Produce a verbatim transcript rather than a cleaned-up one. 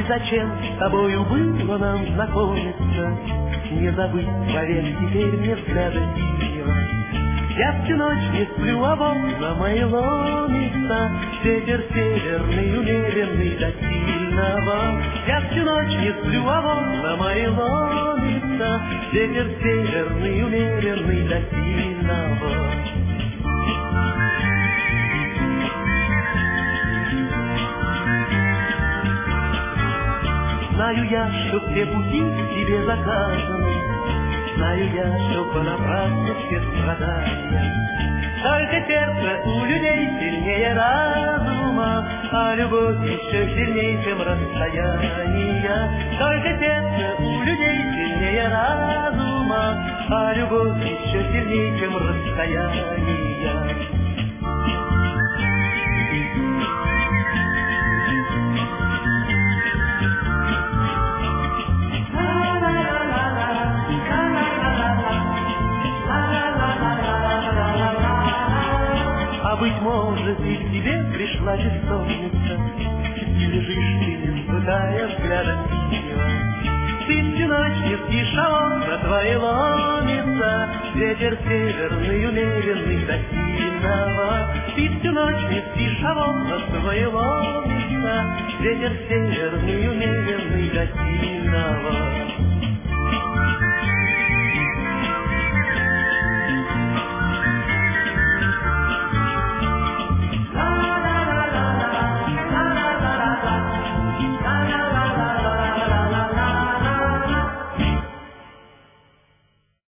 зачем с тобою было нам знакомиться? Не забыть вовек теперь мне взгляда синего. Я всю ночь не сплю, а в окна мои ломится ветер северный, умеренный до сильного. Я всю ночь не сплю, а в окна мои ломится ветер северный, умеренный до сильного. Знаю я, что все пути к тебе заказаны, знаю я, что понапрасну все страдания. Только сердце у людей сильнее разума, а любовь еще сильнее, чем расстояние. Только сердце у людей сильнее разума, а любовь еще сильнее, чем расстояние. А быть может, и к тебе пришла бессонница, и лежишь ты, не спуская взгляда синего. Ты всю ночь не спишь, а окна твои ломится ветер северный, умеренный до сильного. Ты всю ночь не спишь, а окна твои ломится ветер северный, умеренный до сильного.